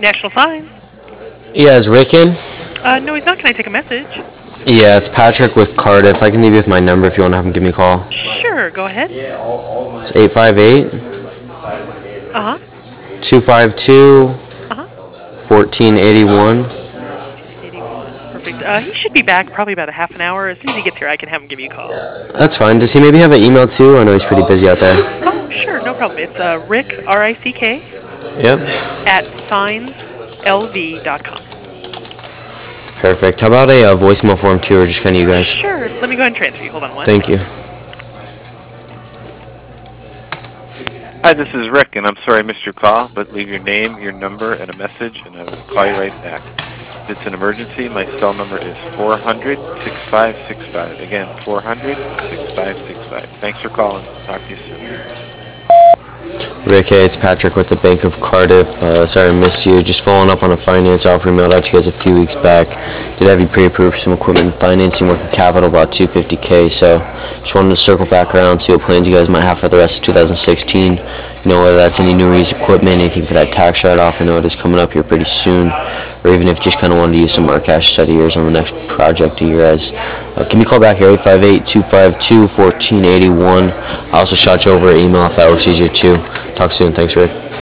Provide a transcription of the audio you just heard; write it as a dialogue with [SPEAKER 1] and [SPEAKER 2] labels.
[SPEAKER 1] National Signs.
[SPEAKER 2] Yeah, is Rick in?
[SPEAKER 1] No, he's not. Can I take a message?
[SPEAKER 2] Yeah, it's Patrick with Cardiff. I can leave you with my number if you want to have him give me a call.
[SPEAKER 1] Sure, go ahead.
[SPEAKER 2] It's 858
[SPEAKER 1] Uh-huh.
[SPEAKER 2] 252
[SPEAKER 1] Uh-huh.
[SPEAKER 2] 1481.
[SPEAKER 1] 81. Perfect. He should be back probably about a half an hour. As soon as he gets here, I can have him give you a call.
[SPEAKER 2] That's fine. Does he maybe have an email too? I know he's pretty busy out there.
[SPEAKER 1] Oh, sure, no problem. It's Rick, R-I-C-K,
[SPEAKER 2] Yep.
[SPEAKER 1] at signs.lv.com.
[SPEAKER 2] Perfect. How about a voicemail form too, or just kind of you guys?
[SPEAKER 1] Sure. Let me go ahead and transfer you. Hold on one
[SPEAKER 2] Thank you.
[SPEAKER 3] Hi, this is Rick, and I'm sorry I missed your call, but leave your name, your number, and a message, and I will call you right back. If it's an emergency, my cell number is 400-6565. Again, 400-6565. Thanks for calling. Talk to you soon.
[SPEAKER 2] Rick, hey, it's Patrick with the Bank of Cardiff. Sorry I missed you. Just following up on a finance offer we mailed out to you guys a few weeks back. Did have you pre-approved for some equipment financing, working capital, about $250K. So just wanted to circle back around, see what plans you guys might have for the rest of 2016. You know, whether that's any new or used equipment, anything for that tax write-off. I know it is coming up here pretty soon. Or even if you just kind of wanted to use some more cash to set of yours on the next project of you guys. Give me a call back here, 858-252-1481. I also shot you over an email if that works easier too. Talk soon. Thanks, Rick.